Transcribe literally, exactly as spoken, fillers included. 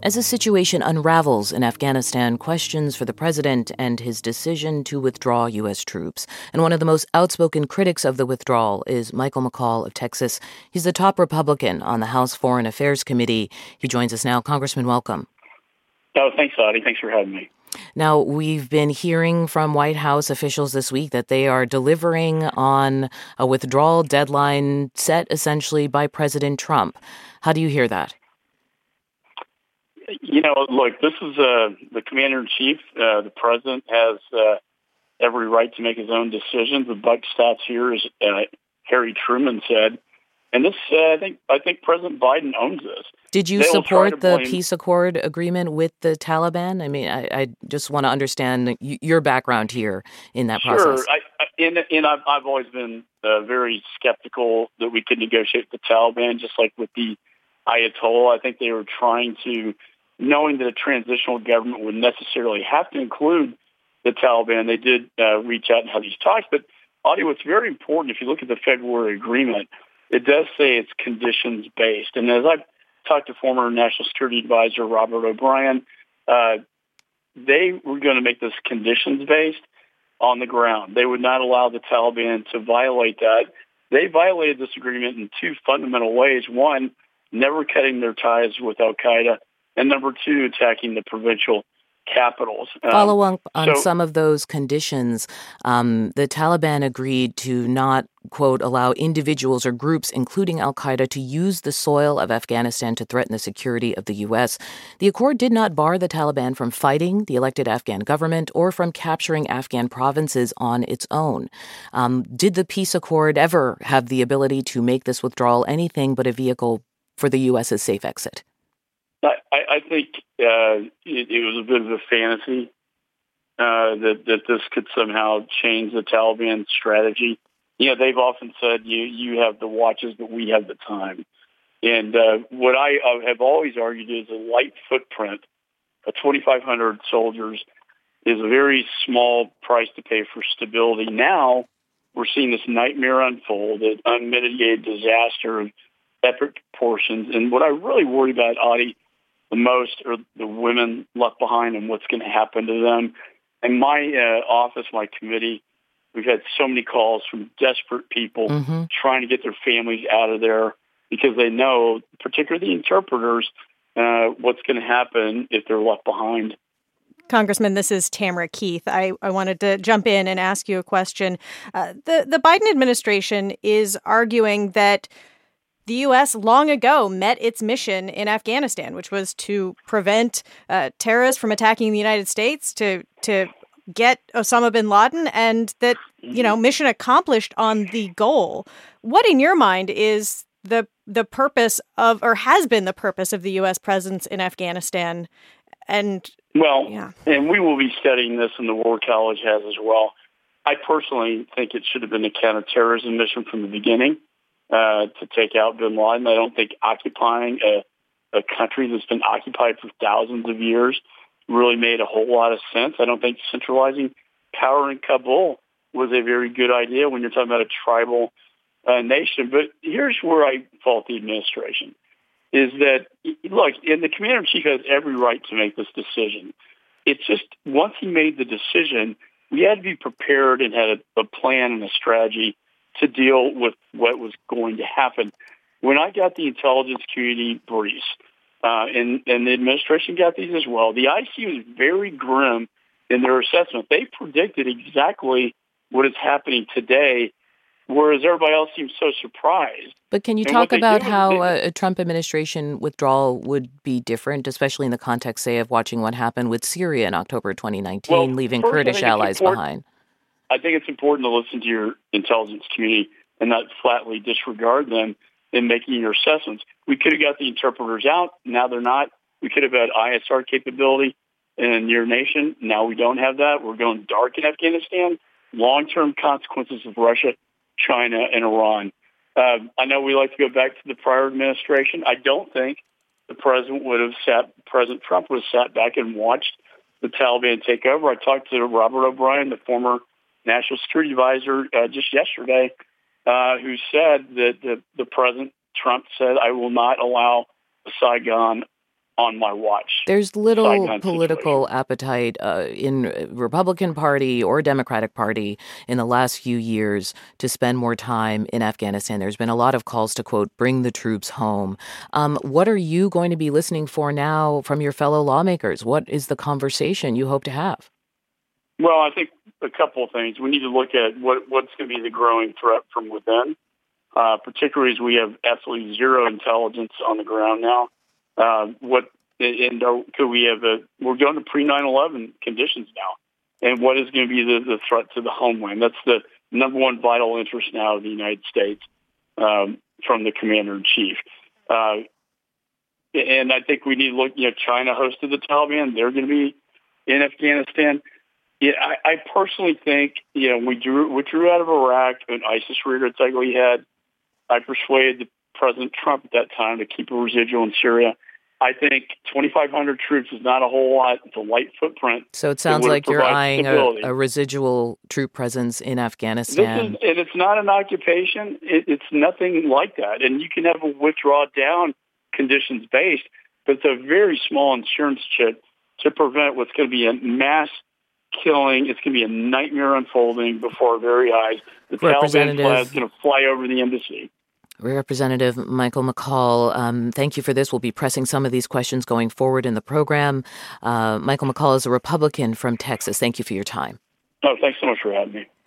As the situation unravels in Afghanistan, questions for the president and his decision to withdraw U S troops. And one of the most outspoken critics of the withdrawal is Michael McCaul of Texas. He's the top Republican on the House Foreign Affairs Committee. He joins us now. Congressman, welcome. Oh, thanks, Audie. Thanks for having me. Now, we've been hearing from White House officials this week that they are delivering on a withdrawal deadline set essentially by President Trump. How do you hear that? You know, look, this is uh, the commander-in-chief. Uh, the president has uh, every right to make his own decisions. The buck stops here, as uh, Harry Truman said. And this, uh, I think, I think President Biden owns this. Did you they support the blame... peace accord agreement with the Taliban? I mean, I, I just want to understand your background here in that sure. process. Sure. I, I, and, and I've, I've always been uh, very skeptical that we could negotiate with the Taliban, just like with the Ayatollah. I think they were trying to, knowing that a transitional government would necessarily have to include the Taliban, they did uh, reach out and have these talks. But, Audie, what's very important, if you look at the February agreement, it does say it's conditions-based. And as I've talked to former National Security Advisor Robert O'Brien, uh, they were going to make this conditions-based on the ground. They would not allow the Taliban to violate that. They violated this agreement in two fundamental ways. One, never cutting their ties with al-Qaeda, and number two, attacking the provincial capitals. Um, Follow up on so, some of those conditions. Um, the Taliban agreed to not, quote, allow individuals or groups, including al-Qaeda, to use the soil of Afghanistan to threaten the security of the U S. The accord did not bar the Taliban from fighting the elected Afghan government or from capturing Afghan provinces on its own. Um, did the peace accord ever have the ability to make this withdrawal anything but a vehicle for the U S's safe exit? I, I think uh, it, it was a bit of a fantasy uh, that, that this could somehow change the Taliban strategy. You know, they've often said, you, you have the watches, but we have the time. And uh, what I uh, have always argued is a light footprint of twenty-five hundred soldiers is a very small price to pay for stability. Now we're seeing this nightmare unfold, an unmitigated disaster of epic proportions. And what I really worry about, Audie, the most are the women left behind and what's going to happen to them. And my uh, office, my committee, we've had so many calls from desperate people mm-hmm. trying to get their families out of there because they know, particularly the interpreters, uh, what's going to happen if they're left behind. Congressman, this is Tamara Keith. I, I wanted to jump in and ask you a question. Uh, the, the Biden administration is arguing that the U S long ago met its mission in Afghanistan, which was to prevent uh, terrorists from attacking the United States, to to get Osama bin Laden, and that, you know, mission accomplished on the goal. What, in your mind, is the the purpose of, or has been the purpose of the U S presence in Afghanistan? And well, yeah. and we will be studying this, and the War College has as well. I personally think it should have been a counterterrorism mission from the beginning. Uh, to take out bin Laden. I don't think occupying a, a country that's been occupied for thousands of years really made a whole lot of sense. I don't think centralizing power in Kabul was a very good idea when you're talking about a tribal uh, nation. But here's where I fault the administration, is that, look, and the commander-in-chief has every right to make this decision. It's just, once he made the decision, we had to be prepared and had a, a plan and a strategy to deal with what was going to happen. When I got the intelligence community briefs, uh, and, and the administration got these as well, the I C was very grim in their assessment. They predicted exactly what is happening today, whereas everybody else seems so surprised. But can you and talk about how they, a Trump administration withdrawal would be different, especially in the context, say, of watching what happened with Syria in October twenty nineteen, well, leaving first, Kurdish allies behind? I think it's important to listen to your intelligence community and not flatly disregard them in making your assessments. We could have got the interpreters out. Now they're not. We could have had I S R capability in your nation. Now we don't have that. We're going dark in Afghanistan. Long-term consequences of Russia, China, and Iran. Uh, I know we like to go back to the prior administration. I don't think the president would have sat, President Trump would have sat back and watched the Taliban take over. I talked to Robert O'Brien, the former National Security Advisor, uh, just yesterday, uh, who said that the, the President Trump said, I will not allow the Saigon on my watch. There's little Saigon political situation. appetite uh, in Republican Party or Democratic Party in the last few years to spend more time in Afghanistan. There's been a lot of calls to, quote, bring the troops home. Um, what are you going to be listening for now from your fellow lawmakers? What is the conversation you hope to have? Well, I think a couple of things. We need to look at what, what's going to be the growing threat from within, uh, particularly as we have absolutely zero intelligence on the ground now. Uh, what and uh, could we have a? We're going to pre nine eleven conditions now, and what is going to be the, the threat to the homeland? That's the number one vital interest now of the United States um, from the commander in chief. Uh, and I think we need to look. You know, China hosted the Taliban; they're going to be in Afghanistan. Yeah, I, I personally think you know we drew we drew out of Iraq and ISIS reared its ugly head. I persuaded the President Trump at that time to keep a residual in Syria. I think twenty-five hundred troops is not a whole lot. It's a light footprint. So it sounds like you're eyeing a, a residual troop presence in Afghanistan. This is, and it's not an occupation. It, it's nothing like that. And you can have a withdraw down conditions based, but it's a very small insurance chip to prevent what's going to be a mass killing. It's going to be a nightmare unfolding before our very eyes. The Taliban flag is going to fly over the embassy. Representative Michael McCaul, um, thank you for this. We'll be pressing some of these questions going forward in the program. Uh, Michael McCaul is a Republican from Texas. Thank you for your time. Oh, thanks so much for having me.